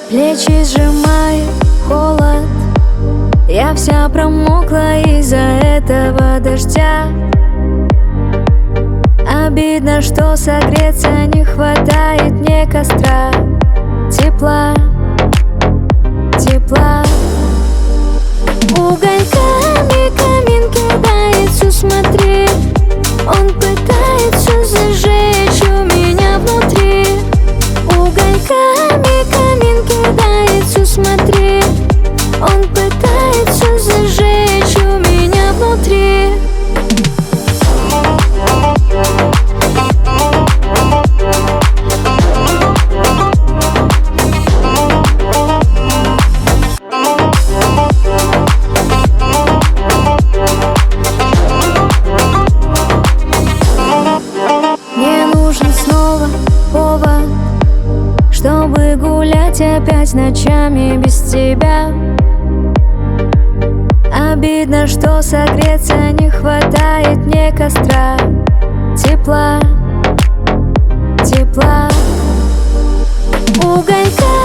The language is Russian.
Плечи сжимает холод, я вся промокла из-за этого дождя. Обидно, что согреться не хватает мне костра. Тепла, тепла. Угольками камин кидается, смотри. Он пытается зажечь у меня внутри. Угольками камин кидается, смотри. Он пытается зажечь у меня внутри. Мне нужен снова повод, чтобы гулять опять ночами без тебя. Обидно, что согреться не хватает мне костра. Тепла, тепла. Уголька